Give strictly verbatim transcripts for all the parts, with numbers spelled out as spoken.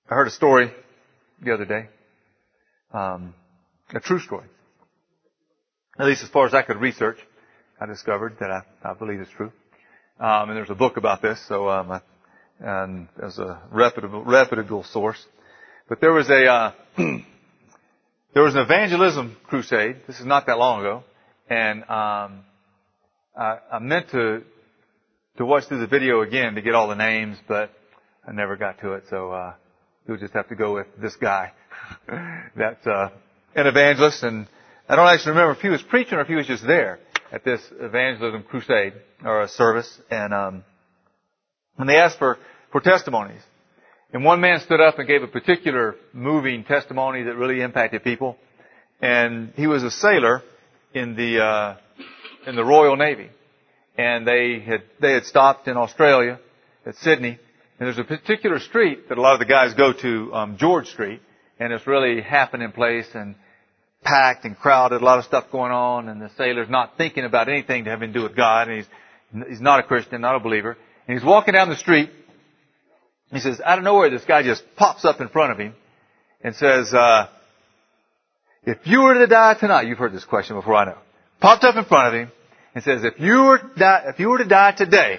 I heard a story the other day, um, a true story. At least as far as I could research, I discovered that I, I believe it's true. Um, and there's a book about this, so um, I, and there's a reputable, reputable source. But there was a uh, there was an evangelism crusade. This is not that long ago, and um, I, I meant to to watch through the video again to get all the names, but I never got to it. So uh, you'll just have to go with this guy. That's uh, an evangelist, and I don't actually remember if he was preaching or if he was just there at this evangelism crusade or a service. And um, when they asked for for testimonies, and one man stood up and gave a particular moving testimony that really impacted people. And he was a sailor in the uh, in the Royal Navy, and they had they had stopped in Australia at Sydney. And there's a particular street that a lot of the guys go to, um, George Street, and it's really happening place and packed and crowded, a lot of stuff going on, and the sailor's not thinking about anything to have to do with God, and he's he's not a Christian, not a believer. And he's walking down the street. He says, out of nowhere, this guy just pops up in front of him and says, uh, if you were to die tonight, you've heard this question before, I know. Popped up in front of him and says, if you were to die, if you were to die today,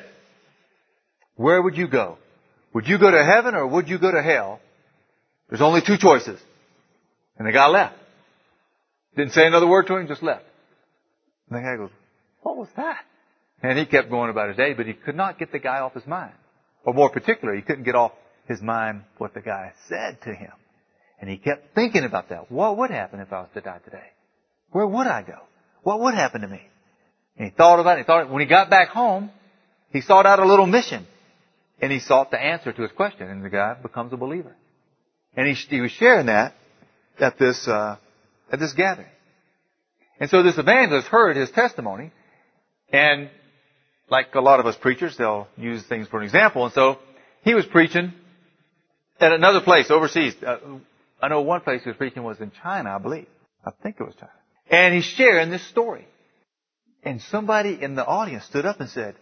where would you go? Would you go to heaven or would you go to hell? There's only two choices. And the guy left. Didn't say another word to him, just left. And the guy goes, what was that? And he kept going about his day, but he could not get the guy off his mind. Or more particularly, he couldn't get off his mind what the guy said to him. And he kept thinking about that. What would happen if I was to die today? Where would I go? What would happen to me? And he thought about it. He thought, when he got back home, he sought out a little mission. And he sought the answer to his question. And the guy becomes a believer. And he, he was sharing that at this, uh, at this gathering. And so this evangelist heard his testimony. And like a lot of us preachers, they'll use things for an example. And so he was preaching at another place overseas. Uh, I know one place he was preaching was in China, I believe. I think it was China. And he's sharing this story. And somebody in the audience stood up and said,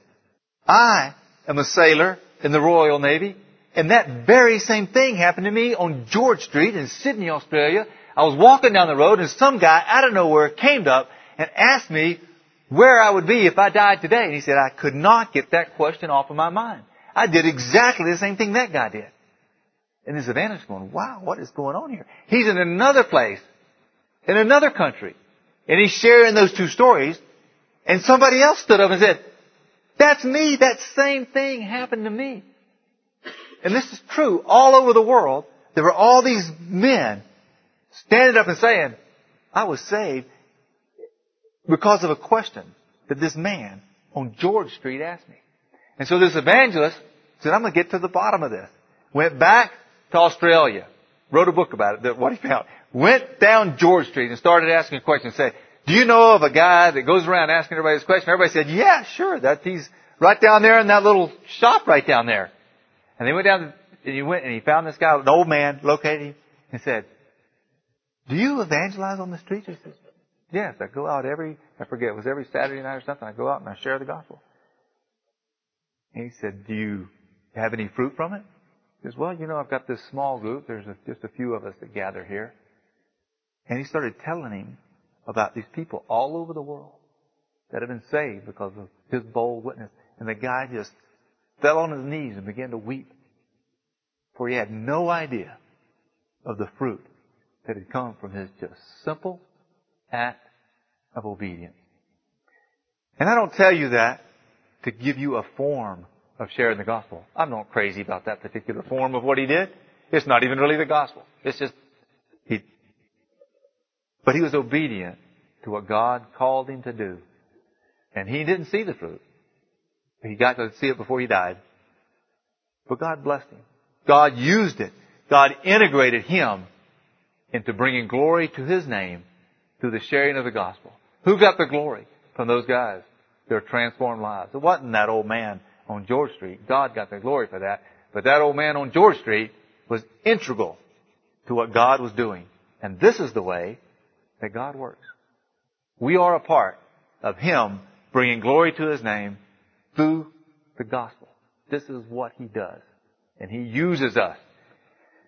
I am a sailor in the Royal Navy, and that very same thing happened to me on George Street in Sydney, Australia. I was walking down the road and some guy out of nowhere came up and asked me where I would be if I died today. And he said, I could not get that question off of my mind. I did exactly the same thing that guy did. And this evangelist going, wow, what is going on here? He's in another place, in another country. And he's sharing those two stories. And somebody else stood up and said, that's me. That same thing happened to me. And this is true all over the world. There were all these men standing up and saying, I was saved because of a question that this man on George Street asked me. And so this evangelist said, I'm going to get to the bottom of this. Went back to Australia. Wrote a book about it, that what he found. Went down George Street and started asking questions. Said, do you know of a guy that goes around asking everybody this question? Everybody said, yeah, sure. That he's right down there in that little shop right down there. And they went down and he went and he found this guy, an old man, located him and said, do you evangelize on the streets? He says, yes, I go out every, I forget, it was every Saturday night or something. I go out and I share the gospel. And he said, do you have any fruit from it? He says, well, you know, I've got this small group. There's a, just a few of us that gather here. And he started telling him about these people all over the world that have been saved because of his bold witness. And the guy just fell on his knees and began to weep. For he had no idea of the fruit that had come from his just simple act of obedience. And I don't tell you that to give you a form of sharing the gospel. I'm not crazy about that particular form of what he did. It's not even really the gospel. It's just, he, but he was obedient to what God called him to do. And he didn't see the fruit. He got to see it before he died. But God blessed him. God used it. God integrated him into bringing glory to his name through the sharing of the gospel. Who got the glory from those guys? Their transformed lives. It wasn't that old man on George Street. God got the glory for that. But that old man on George Street was integral to what God was doing. And this is the way that God works. We are a part of him bringing glory to his name through the gospel. This is what he does. And he uses us.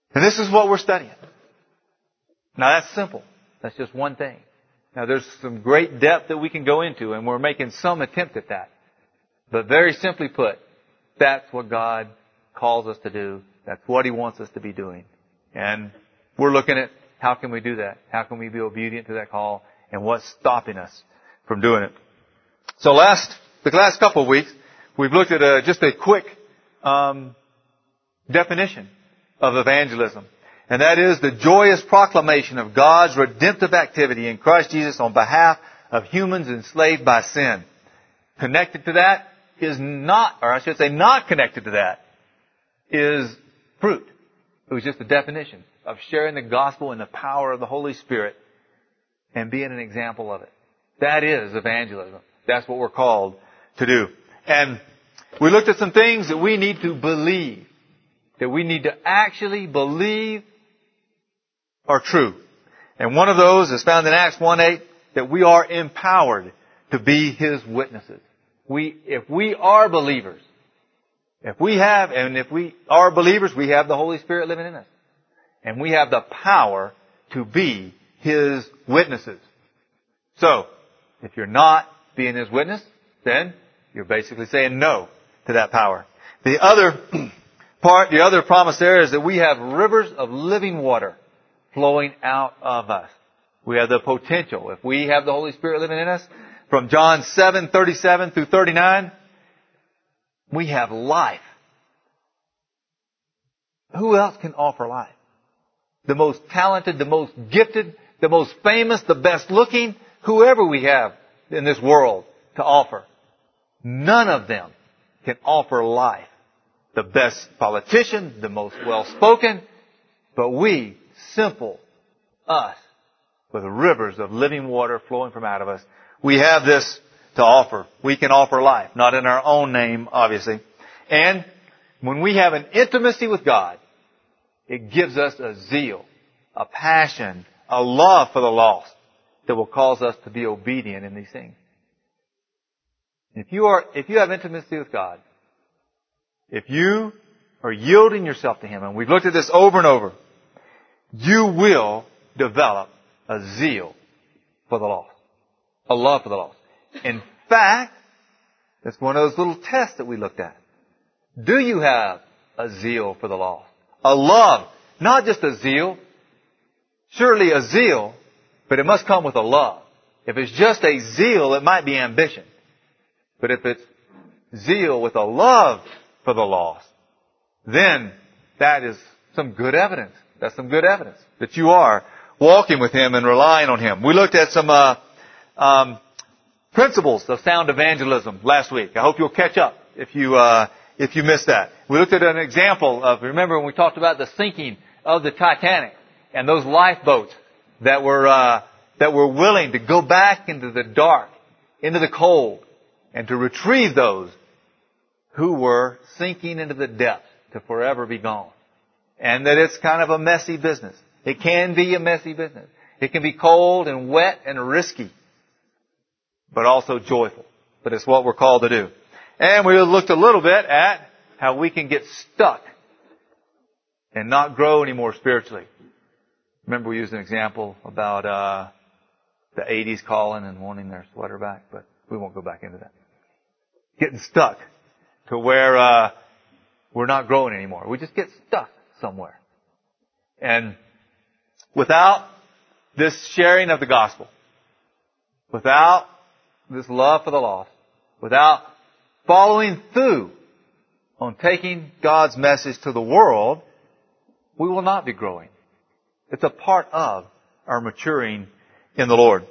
And this is what we're studying. Now that's simple. That's just one thing. Now there's some great depth that we can go into, and we're making some attempt at that. But very simply put, that's what God calls us to do. That's what He wants us to be doing. And we're looking at how can we do that? How can we be obedient to that call? And what's stopping us from doing it? So last, the last couple of weeks, we've looked at a, just a quick um, definition of evangelism. And that is the joyous proclamation of God's redemptive activity in Christ Jesus on behalf of humans enslaved by sin. Connected to that is not, or I should say not connected to that, is fruit. It was just a definition of sharing the gospel in the power of the Holy Spirit and being an example of it. That is evangelism. That's what we're called to do. And we looked at some things that we need to believe, that we need to actually believe are true. And one of those is found in Acts one eight, that we are empowered to be His witnesses. We, if we are believers, if we have, and if we are believers, we have the Holy Spirit living in us. And we have the power to be His witnesses. So, if you're not being His witness, then you're basically saying no to that power. The other part, the other promise there is that we have rivers of living water flowing out of us. We have the potential. If we have the Holy Spirit living in us, from John seven thirty-seven through thirty-nine, we have life. Who else can offer life? The most talented, the most gifted, the most famous, the best looking, whoever we have in this world to offer. None of them can offer life. The best politician, the most well-spoken, but we, simple, us, with rivers of living water flowing from out of us, we have this to offer. We can offer life, not in our own name, obviously. And when we have an intimacy with God, it gives us a zeal, a passion, a love for the lost that will cause us to be obedient in these things. If you are, if you have intimacy with God, if you are yielding yourself to Him, and we've looked at this over and over, you will develop a zeal for the lost, a love for the lost. In fact, that's one of those little tests that we looked at. Do you have a zeal for the lost? A love, not just a zeal. Surely a zeal, but it must come with a love. If it's just a zeal, it might be ambition. But if it's zeal with a love for the lost, then that is some good evidence. That's some good evidence that you are walking with Him and relying on Him. We looked at some uh, um, principles of sound evangelism last week. I hope you'll catch up if you uh, if you missed that. We looked at an example of, remember when we talked about the sinking of the Titanic and those lifeboats that were uh, that were willing to go back into the dark, into the cold, and to retrieve those who were sinking into the depths to forever be gone. And that it's kind of a messy business. It can be a messy business. It can be cold and wet and risky, but also joyful. But it's what we're called to do. And we looked a little bit at how we can get stuck and not grow anymore spiritually. Remember we used an example about uh the eighties calling and wanting their sweater back, but we won't go back into that. Getting stuck to where uh we're not growing anymore. We just get stuck somewhere. And without this sharing of the gospel, without this love for the lost, without following through on taking God's message to the world, we will not be growing. It's a part of our maturing in the Lord.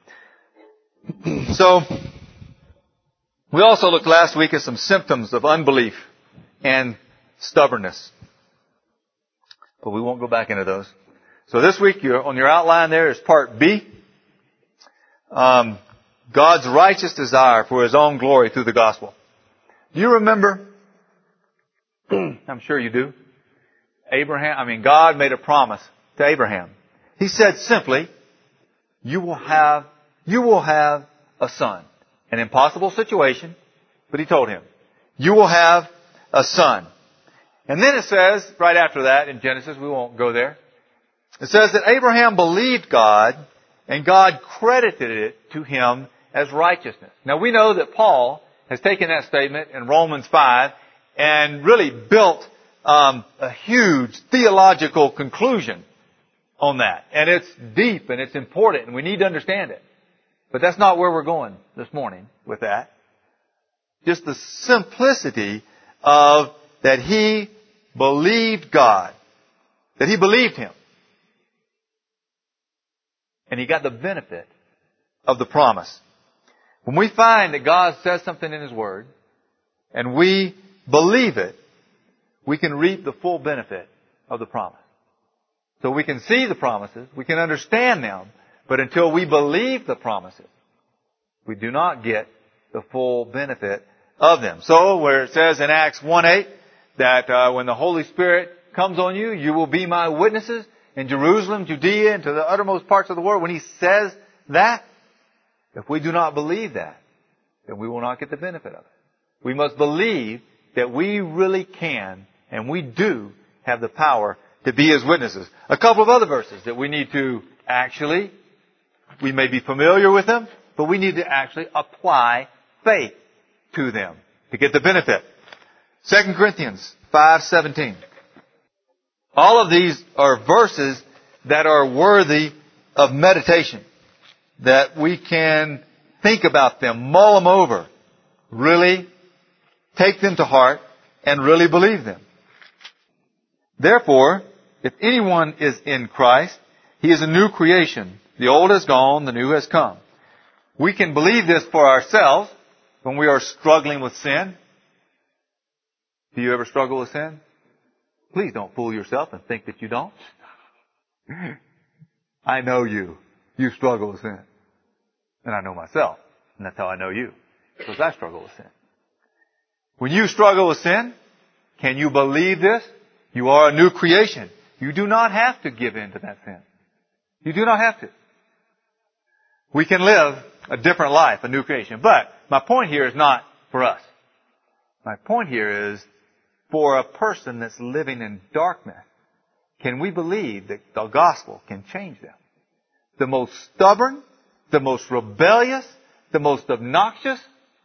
So, we also looked last week at some symptoms of unbelief and stubbornness. But we won't go back into those. So this week, you're, on your outline there is part B. Um, God's righteous desire for His own glory through the gospel. Do you remember? I'm sure you do. Abraham, I mean, God made a promise to Abraham. He said simply, you will have, you will have a son. An impossible situation, but He told him, you will have a son. And then it says, right after that in Genesis, we won't go there. It says that Abraham believed God and God credited it to him as righteousness. Now we know that Paul has taken that statement in Romans five and really built um, a huge theological conclusion on that. And it's deep and it's important and we need to understand it. But that's not where we're going this morning with that. Just the simplicity of that he believed God. That he believed Him. And he got the benefit of the promise. When we find that God says something in His Word, and we believe it, we can reap the full benefit of the promise. So we can see the promises, we can understand them, but until we believe the promises, we do not get the full benefit of them. So where it says in Acts one eight, that uh, when the Holy Spirit comes on you, you will be my witnesses in Jerusalem, Judea, and to the uttermost parts of the world. When He says that, if we do not believe that, then we will not get the benefit of it. We must believe that we really can, and we do, have the power to be His witnesses. A couple of other verses that we need to actually, we may be familiar with them, but we need to actually apply faith to them to get the benefit. Second Corinthians five seventeen. All of these are verses that are worthy of meditation. That we can think about them, mull them over, really take them to heart, and really believe them. Therefore, if anyone is in Christ, he is a new creation. The old has gone, the new has come. We can believe this for ourselves when we are struggling with sin. Do you ever struggle with sin? Please don't fool yourself and think that you don't. I know you. You struggle with sin. And I know myself. And that's how I know you. Because I struggle with sin. When you struggle with sin, can you believe this? You are a new creation. You do not have to give in to that sin. You do not have to. We can live a different life, a new creation. But my point here is not for us. My point here is for a person that's living in darkness. Can we believe that the gospel can change them? The most stubborn, the most rebellious, the most obnoxious,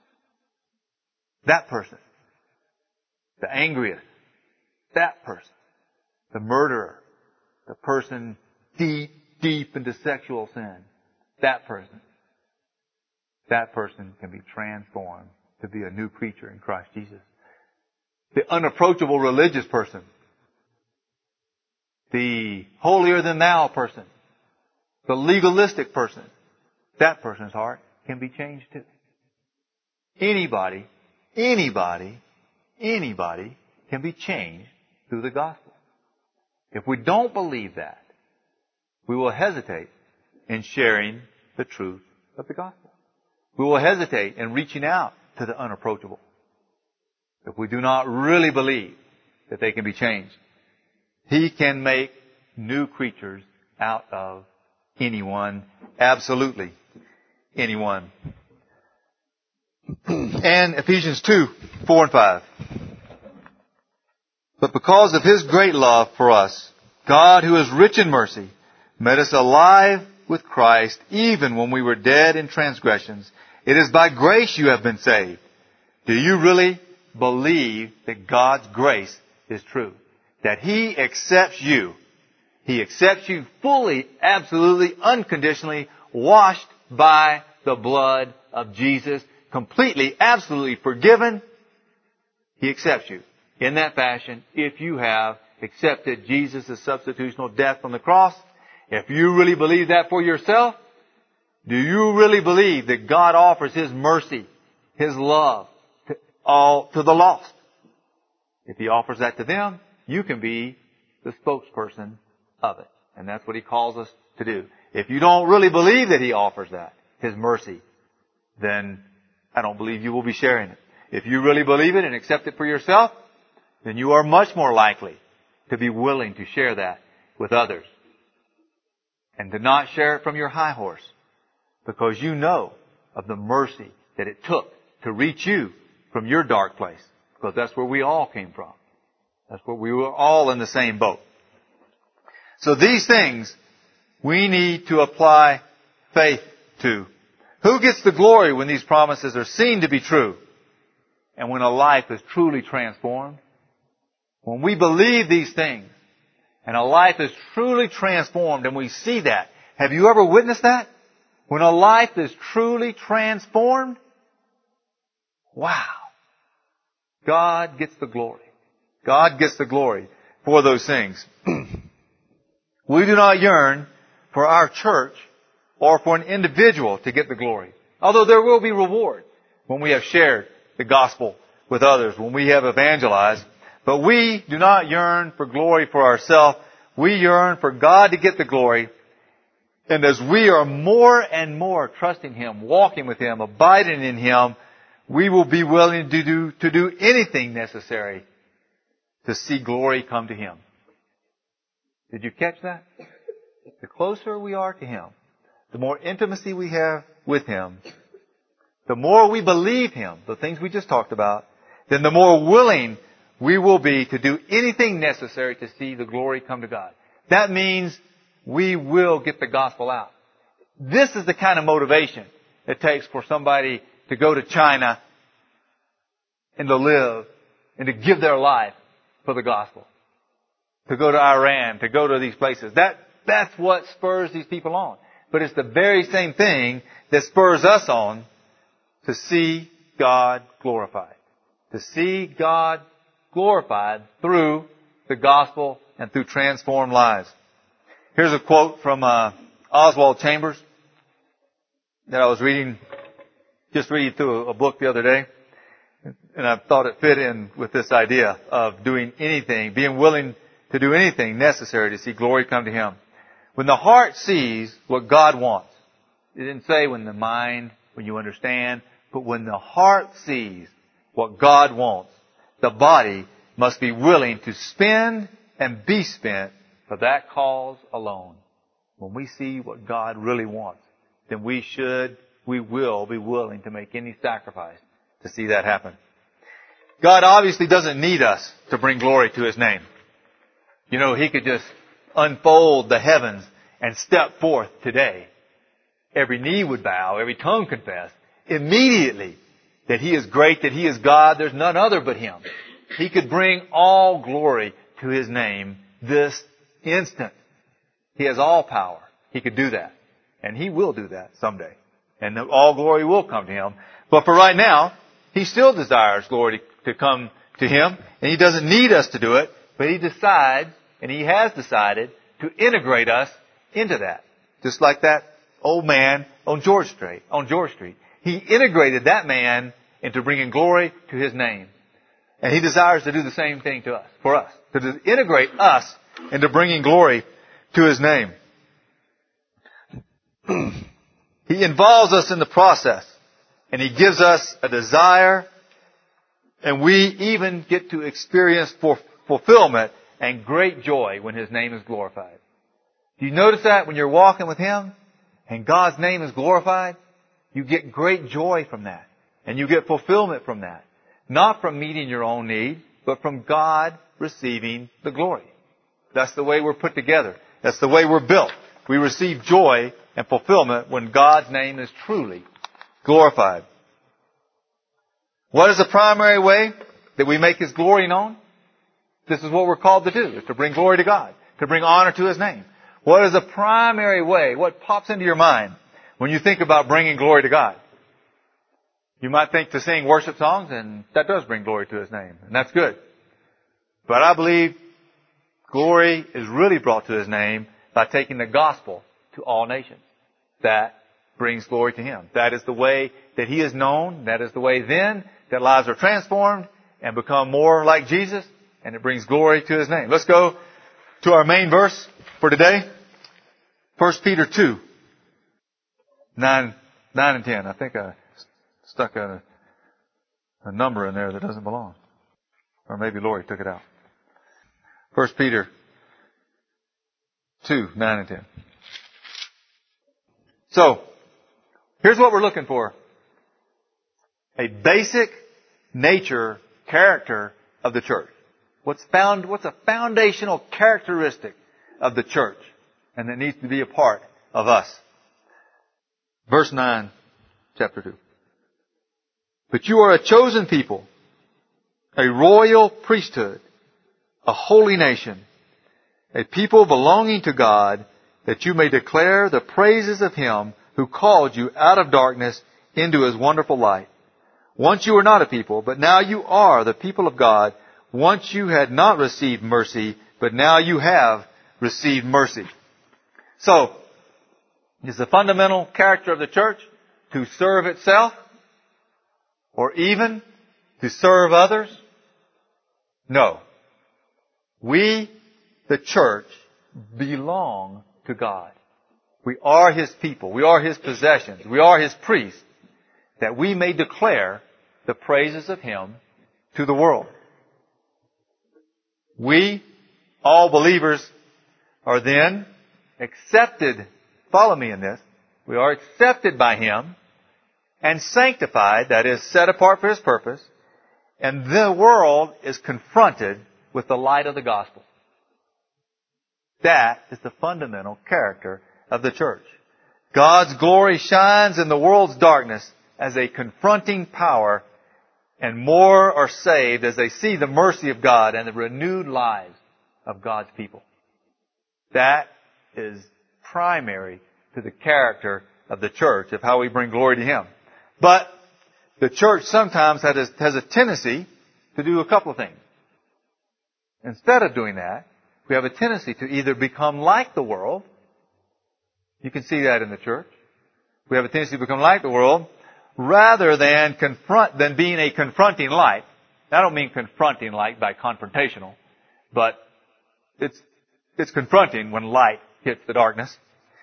that person. The angriest, that person. The murderer, the person deep, deep into sexual sin, that person. That person can be transformed to be a new creature in Christ Jesus. The unapproachable religious person. The holier-than-thou person. The legalistic person. That person's heart can be changed too. Anybody, anybody, anybody can be changed through the gospel. If we don't believe that, we will hesitate in sharing the truth of the gospel. We will hesitate in reaching out to the unapproachable. If we do not really believe that they can be changed. He can make new creatures out of anyone. Absolutely anyone. And Ephesians two, four and five. But because of His great love for us, God, who is rich in mercy, made us alive with Christ even when we were dead in transgressions. It is by grace you have been saved. Do you really believe that God's grace is true? That He accepts you. He accepts you fully, absolutely, unconditionally, washed by the blood of Jesus, completely, absolutely forgiven. He accepts you in that fashion if you have accepted Jesus' substitutional death on the cross. If you really believe that for yourself, do you really believe that God offers His mercy, His love to all, to the lost? If He offers that to them, you can be the spokesperson of it. And that's what He calls us to do. If you don't really believe that He offers that, His mercy, then I don't believe you will be sharing it. If you really believe it and accept it for yourself, then you are much more likely to be willing to share that with others. And to not share it from your high horse. Because you know of the mercy that it took to reach you from your dark place. Because that's where we all came from. That's what we were all in the same boat. So these things we need to apply faith to. Who gets the glory when these promises are seen to be true? And when a life is truly transformed? When we believe these things and a life is truly transformed and we see that. Have you ever witnessed that? When a life is truly transformed? Wow. God gets the glory. God gets the glory for those things. We do not yearn for our church or for an individual to get the glory. Although there will be reward when we have shared the gospel with others, when we have evangelized. But we do not yearn for glory for ourselves. We yearn for God to get the glory. And as we are more and more trusting Him, walking with Him, abiding in Him, we will be willing to do, to do anything necessary to see glory come to Him. Did you catch that? The closer we are to Him, the more intimacy we have with Him, the more we believe Him, the things we just talked about, then the more willing we will be to do anything necessary to see the glory come to God. That means we will get the gospel out. This is the kind of motivation it takes for somebody to go to China and to live and to give their life for the gospel. To go to Iran, to go to these places. That, that's what spurs these people on. But it's the very same thing that spurs us on to see God glorified. To see God glorified through the gospel and through transformed lives. Here's a quote from uh, Oswald Chambers that I was reading, just reading through a, a book the other day. And I thought it fit in with this idea of doing anything, being willing to do anything necessary to see glory come to Him. When the heart sees what God wants, it didn't say when the mind, when you understand, but when the heart sees what God wants, the body must be willing to spend and be spent for that cause alone. When we see what God really wants, then we should, we will be willing to make any sacrifice to see that happen. God obviously doesn't need us to bring glory to His name. You know, He could just unfold the heavens and step forth today. Every knee would bow, every tongue confess immediately that He is great, that He is God. There's none other but Him. He could bring all glory to His name this instant. He has all power. He could do that. And He will do that someday. And all glory will come to Him. But for right now, He still desires glory to come to Him. And He doesn't need us to do it. But He decides, and He has decided, to integrate us into that. Just like that old man on George Street. On George Street. He integrated that man into bringing glory to His name. And He desires to do the same thing to us, for us. To integrate us into bringing glory to His name. He involves us in the process. And He gives us a desire. And we even get to experience for fulfillment and great joy when His name is glorified. Do you notice that when you're walking with Him and God's name is glorified? You get great joy from that. And you get fulfillment from that. Not from meeting your own need, but from God receiving the glory. That's the way we're put together. That's the way we're built. We receive joy and fulfillment when God's name is truly glorified. What is the primary way that we make His glory known? This is what we're called to do, is to bring glory to God, to bring honor to His name. What is the primary way? What pops into your mind when you think about bringing glory to God? You might think to sing worship songs, and that does bring glory to His name, and that's good. But I believe glory is really brought to His name by taking the gospel to all nations. That brings glory to Him. That is the way that He is known. That is the way then that lives are transformed and become more like Jesus, and it brings glory to His name. Let's go to our main verse for today. First Peter two, nine, nine and ten. I think I stuck a, a number in there that doesn't belong. Or maybe Lori took it out. First Peter two, nine and ten. So, here's what we're looking for. A basic nature, character of the church. What's found, what's a foundational characteristic of the church and that needs to be a part of us? Verse nine, chapter two. But you are a chosen people, a royal priesthood, a holy nation, a people belonging to God, that you may declare the praises of Him who called you out of darkness into His wonderful light. Once you were not a people, but now you are the people of God. Once you had not received mercy, but now you have received mercy. So, is the fundamental character of the church to serve itself? Or even to serve others? No. We, the church, belong to God. We are His people. We are His possessions. We are His priests, that we may declare the praises of Him to the world. We, all believers, are then accepted. Follow me in this. We are accepted by Him and sanctified, that is, set apart for His purpose, and the world is confronted with the light of the gospel. That is the fundamental character of the church. God's glory shines in the world's darkness as a confronting power, and more are saved as they see the mercy of God and the renewed lives of God's people. That is primary to the character of the church, of how we bring glory to Him. But the church sometimes has a tendency to do a couple of things. Instead of doing that, we have a tendency to either become like the world. You can see that in the church. We have a tendency to become like the world rather than confront, than being a confronting light. I don't mean confronting light by confrontational, but it's, it's confronting when light hits the darkness.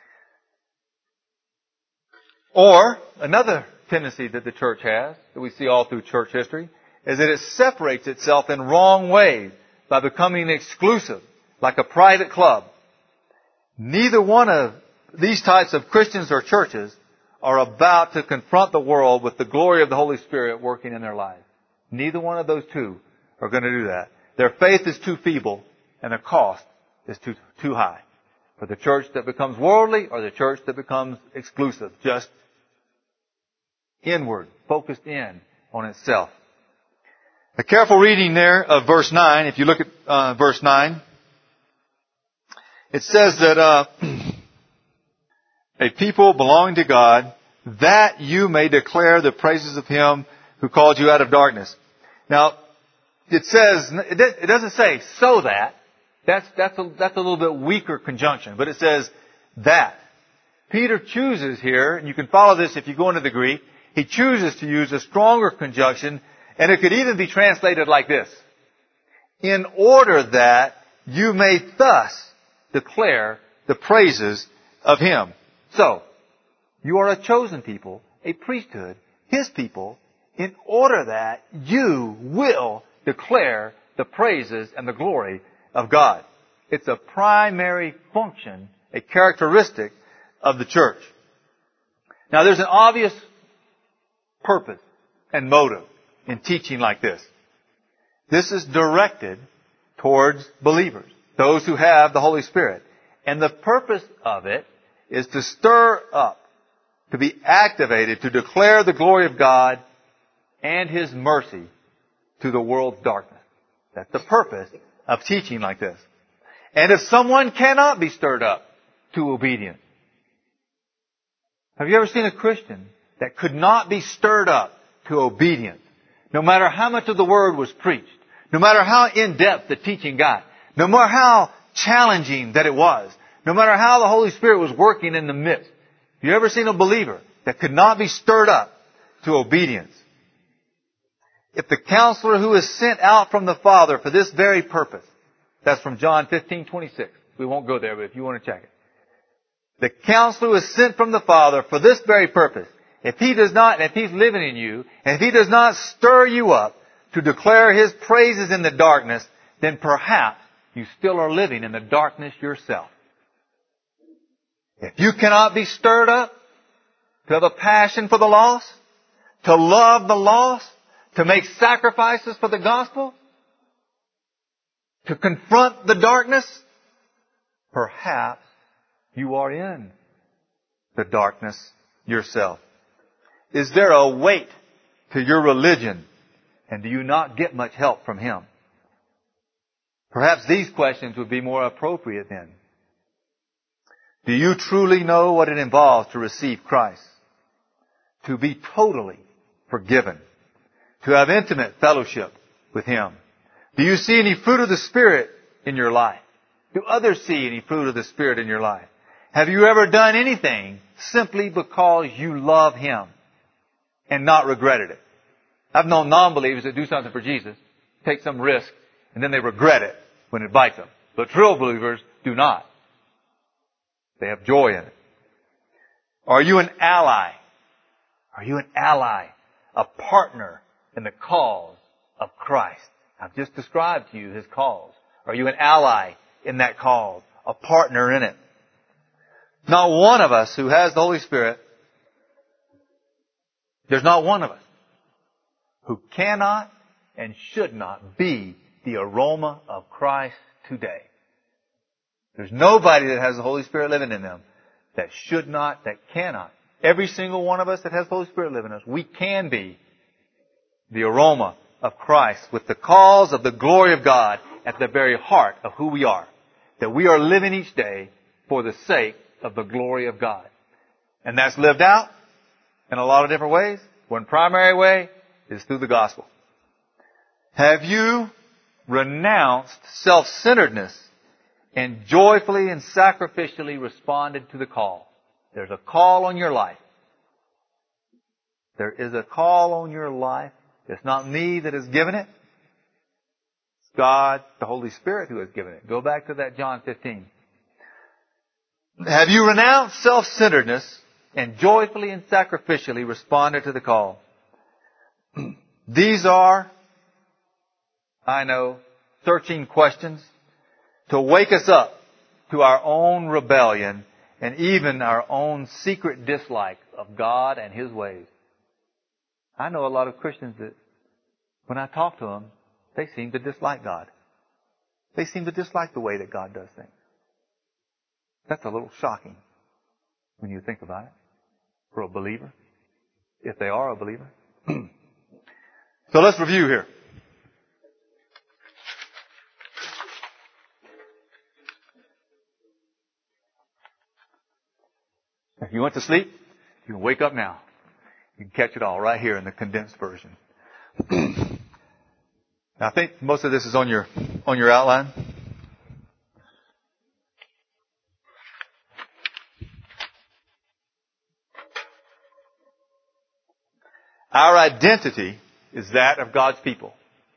Or another tendency that the church has, that we see all through church history, is that it separates itself in wrong ways by becoming exclusive, like a private club. Neither one of these types of Christians or churches are about to confront the world with the glory of the Holy Spirit working in their lives. Neither one of those two are going to do that. Their faith is too feeble and the cost is too, too high. For the church that becomes worldly or the church that becomes exclusive, just inward, focused in on itself. A careful reading there of verse nine, if you look at uh, verse nine, it says that uh, a people belonging to God, that you may declare the praises of Him who called you out of darkness. Now, it says, it doesn't say so that. That's, that's, a, that's a little bit weaker conjunction, but it says that. Peter chooses here, and you can follow this if you go into the Greek, he chooses to use a stronger conjunction, and it could even be translated like this. In order that you may thus declare the praises of Him. So, you are a chosen people, a priesthood, His people, in order that you will declare the praises and the glory of God. It's a primary function, a characteristic of the church. Now there's an obvious purpose and motive in teaching like this. This is directed towards believers, those who have the Holy Spirit. And the purpose of it is to stir up, to be activated, to declare the glory of God and His mercy to the world's darkness. That's the purpose of teaching like this. And if someone cannot be stirred up to obedience, have you ever seen a Christian that could not be stirred up to obedience? No matter how much of the Word was preached, no matter how in-depth the teaching got, no matter how challenging that it was, no matter how the Holy Spirit was working in the midst, have you ever seen a believer that could not be stirred up to obedience? If the counselor who is sent out from the Father for this very purpose, that's from John fifteen twenty-six. We won't go there, but if you want to check it. The counselor who is sent from the Father for this very purpose, if He does not, and if He's living in you, and if He does not stir you up to declare His praises in the darkness, then perhaps you still are living in the darkness yourself. If you cannot be stirred up to have a passion for the lost, to love the lost, to make sacrifices for the gospel, to confront the darkness? Perhaps you are in the darkness yourself. Is there a weight to your religion, and do you not get much help from Him? Perhaps these questions would be more appropriate then. Do you truly know what it involves to receive Christ? To be totally forgiven? To have intimate fellowship with Him? Do you see any fruit of the Spirit in your life? Do others see any fruit of the Spirit in your life? Have you ever done anything simply because you love Him and not regretted it? I've known non-believers that do something for Jesus, take some risk, and then they regret it when it bites them. But true believers do not. They have joy in it. Are you an ally? Are you an ally? A partner in the cause of Christ? I've just described to you His cause. Are you an ally in that cause? A partner in it? Not one of us who has the Holy Spirit, there's not one of us who cannot and should not be the aroma of Christ today. There's nobody that has the Holy Spirit living in them that should not, that cannot. Every single one of us that has the Holy Spirit living in us, we can be the aroma of Christ with the cause of the glory of God at the very heart of who we are. That we are living each day for the sake of the glory of God. And that's lived out in a lot of different ways. One primary way is through the gospel. Have you renounced self-centeredness and joyfully and sacrificially responded to the call? There's a call on your life. There is a call on your life. It's not me that has given it. It's God, the Holy Spirit, who has given it. Go back to that John fifteen. Have you renounced self-centeredness and joyfully and sacrificially responded to the call? These are, I know, searching questions to wake us up to our own rebellion and even our own secret dislike of God and His ways. I know a lot of Christians that, when I talk to them, they seem to dislike God. They seem to dislike the way that God does things. That's a little shocking when you think about it for a believer, if they are a believer. So let's review here. If you went to sleep, you can wake up now. You can catch it all right here in the condensed version. Now, I think most of this is on your on your outline. Our identity is that of God's people.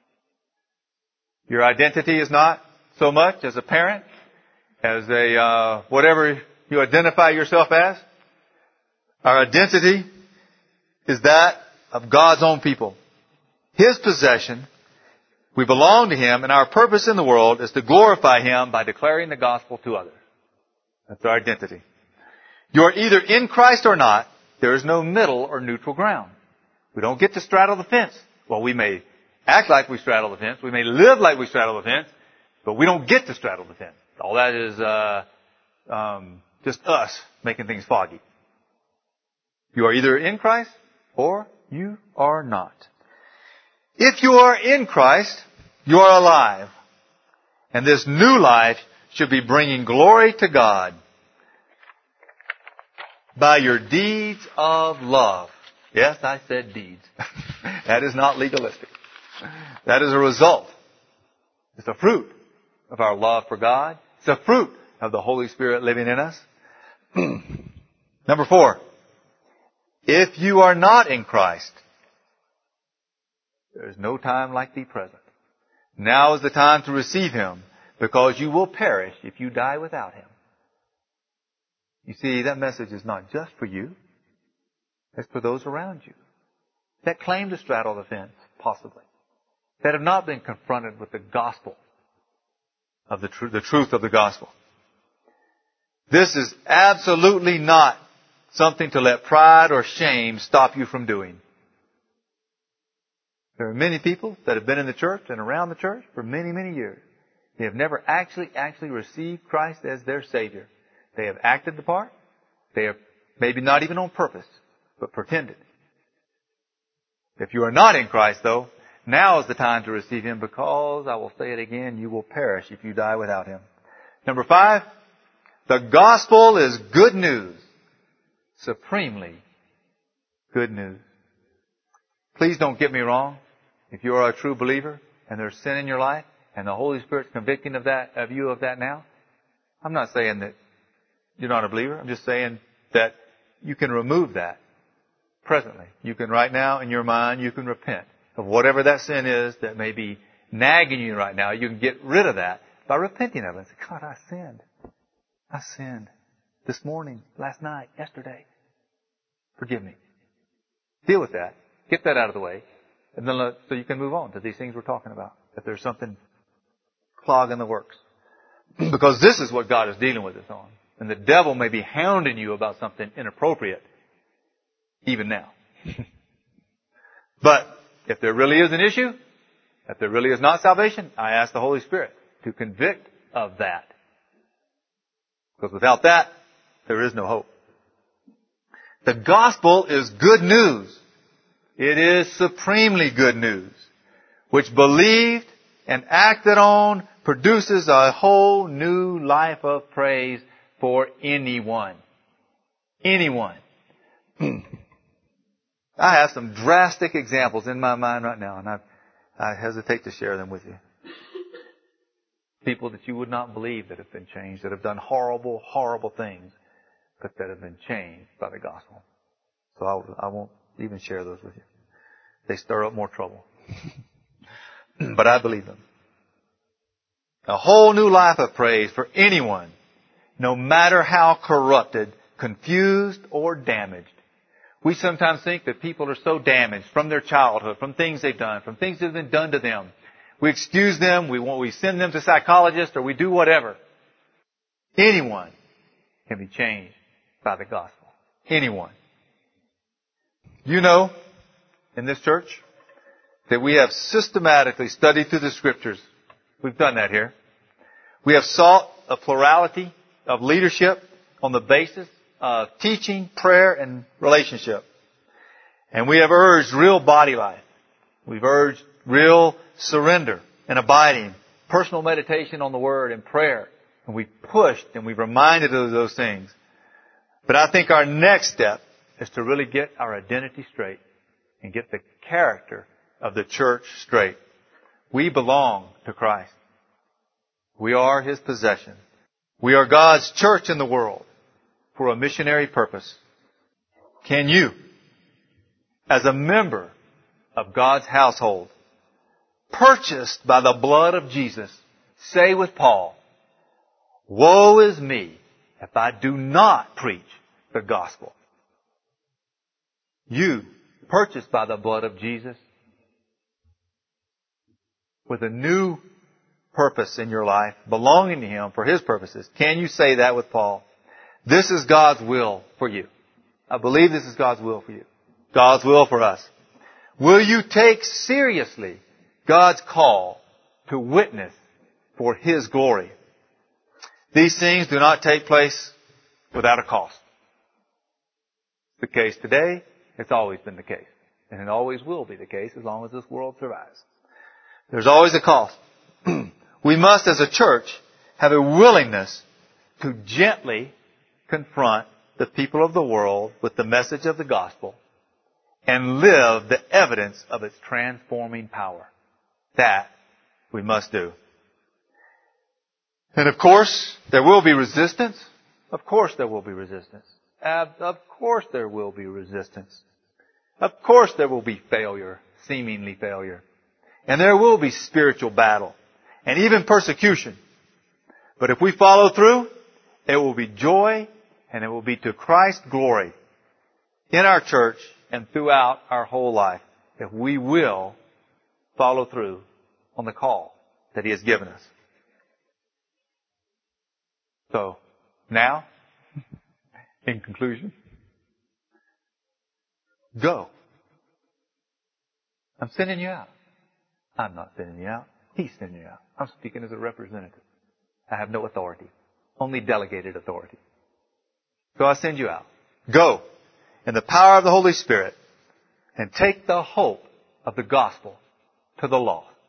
Your identity is not so much as a parent, as a uh, whatever you identify yourself as. Our identity is that of God's own people. His possession. We belong to Him, and our purpose in the world is to glorify Him by declaring the gospel to others. That's our identity. You are either in Christ or not. There is no middle or neutral ground. We don't get to straddle the fence. Well, we may act like we straddle the fence. We may live like we straddle the fence, but we don't get to straddle the fence. All that is uh, um, just us making things foggy. You are either in Christ or you are not. If you are in Christ, you are alive. And this new life should be bringing glory to God by your deeds of love. Yes, I said deeds. That is not legalistic. That is a result. It's a fruit of our love for God. It's a fruit of the Holy Spirit living in us. Number four. If you are not in Christ, there is no time like the present. Now is the time to receive Him, because you will perish if you die without Him. You see, that message is not just for you. It's for those around you that claim to straddle the fence, possibly, that have not been confronted with the gospel of the, tr- the truth of the gospel. This is absolutely not something to let pride or shame stop you from doing. There are many people that have been in the church and around the church for many, many years. They have never actually, actually received Christ as their Savior. They have acted the part. They have maybe not even on purpose, but pretended. If you are not in Christ, though, now is the time to receive Him, because, I will say it again, you will perish if you die without Him. Number five, the gospel is good news. Supremely good news. Please don't get me wrong. If you are a true believer and there's sin in your life and the Holy Spirit's convicting of that, of you of that now, I'm not saying that you're not a believer. I'm just saying that you can remove that presently. You can right now in your mind, you can repent of whatever that sin is that may be nagging you right now. You can get rid of that by repenting of it. Say, God, I sinned. I sinned this morning, last night, yesterday. Forgive me. Deal with that. Get that out of the way. And then let, so you can move on to these things we're talking about. If there's something clogging the works. Because this is what God is dealing with us on. And the devil may be hounding you about something inappropriate even now. But if there really is an issue, if there really is not salvation, I ask the Holy Spirit to convict of that. Because without that, there is no hope. The gospel is good news. It is supremely good news, which believed and acted on produces a whole new life of praise for anyone. Anyone. I have some drastic examples in my mind right now, and I, I hesitate to share them with you. People that you would not believe that have been changed, that have done horrible, horrible things, but that have been changed by the gospel. So I, I won't even share those with you. They stir up more trouble. But I believe them. A whole new life of praise for anyone, no matter how corrupted, confused, or damaged. We sometimes think that people are so damaged from their childhood, from things they've done, from things that have been done to them. We excuse them, we we send them to psychologists, or we do whatever. Anyone can be changed by the gospel. Anyone. You know, in this church, that we have systematically studied through the Scriptures. We've done that here. We have sought a plurality of leadership on the basis of teaching, prayer, and relationship. And we have urged real body life. We've urged real surrender and abiding, personal meditation on the Word and prayer. And we've pushed and we've reminded of those things. But I think our next step is to really get our identity straight and get the character of the church straight. We belong to Christ. We are His possession. We are God's church in the world for a missionary purpose. Can you, as a member of God's household, purchased by the blood of Jesus, say with Paul, "Woe is me if I do not preach the gospel"? You, purchased by the blood of Jesus, with a new purpose in your life, belonging to Him for His purposes. Can you say that with Paul? This is God's will for you. I believe this is God's will for you. God's will for us. Will you take seriously God's call to witness for His glory? These things do not take place without a cost. It's the case today. It's always been the case. And it always will be the case as long as this world survives. There's always a cost. We must, as a church, have a willingness to gently confront the people of the world with the message of the gospel and live the evidence of its transforming power. That we must do. And of course, there will be resistance. Of course there will be resistance. Of course there will be resistance. Of course there will be failure, seemingly failure. And there will be spiritual battle and even persecution. But if we follow through, it will be joy and it will be to Christ's glory in our church and throughout our whole life if we will follow through on the call that He has given us. So, now, in conclusion, go. I'm sending you out. I'm not sending you out. He's sending you out. I'm speaking as a representative. I have no authority. Only delegated authority. So I send you out. Go in the power of the Holy Spirit and take the hope of the gospel to the lost.